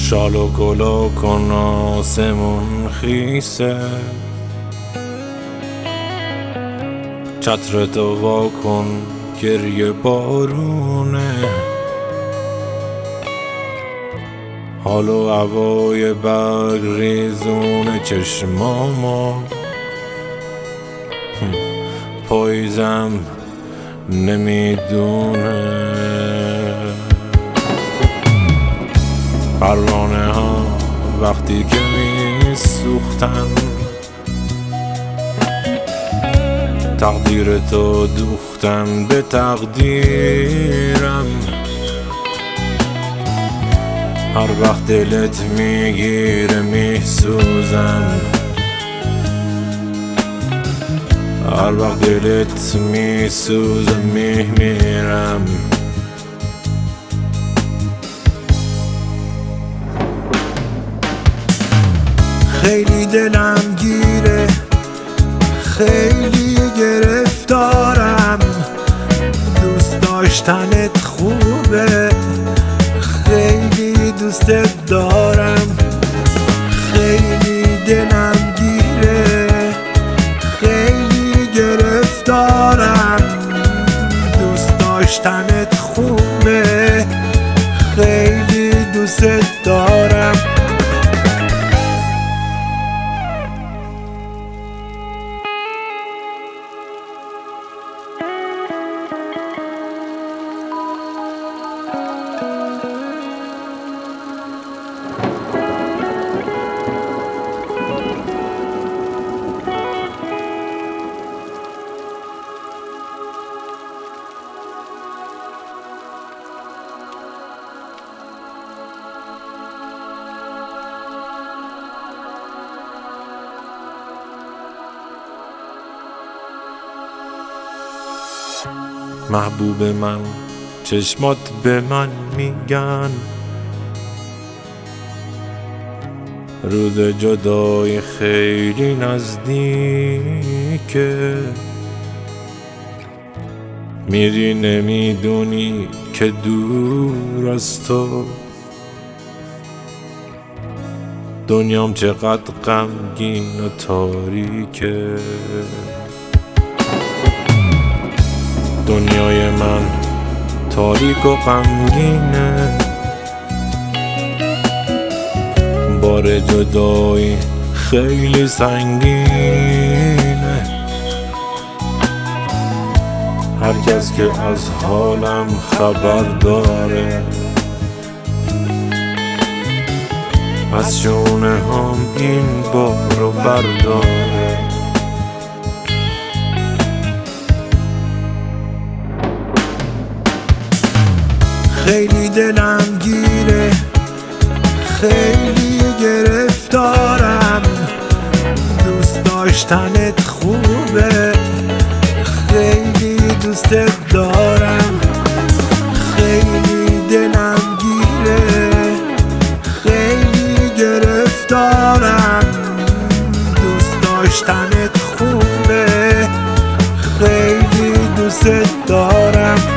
شال و گلا کن آسمون خیسه، چتر تو وا کن گریه بارونه، حال و هوای برگ ریزون چشمامو پاییزم نمیدونه. پروانه ها وقتی که میسوختن تقدیر تو دوختن به تقدیرم، هر وقت دلت میگیره میسوزم، هر وقت دلت میسوزه میمیرم. خیلی دلم گیره، خیلی گرفتارم، دوست داشتنت خوبه، خیلی دوستت دارم. خیلی دلم گیره، خیلی گرفتارم، دوست داشتنت خوبه، خیلی دوستت دارم. محبوب من چشمات به من میگن روز جدای خیلی نزدیکه، میری نمیدونی که دور از تو دنیام چقدر غمگین و تاریکه. دنیای من تاریک و غمگینه، بار جدایی خیلی سنگینه، هر کس که از حالم خبر داره از شونه هم این بارو برداره. خیلی دلم گیره، خیلی گرفتارم، دوست داشتنت خوبه، خیلی دوستت دارم. خیلی دلم گیره، خیلی گرفتارم، دوست داشتنت خوبه، خیلی دوستت دارم.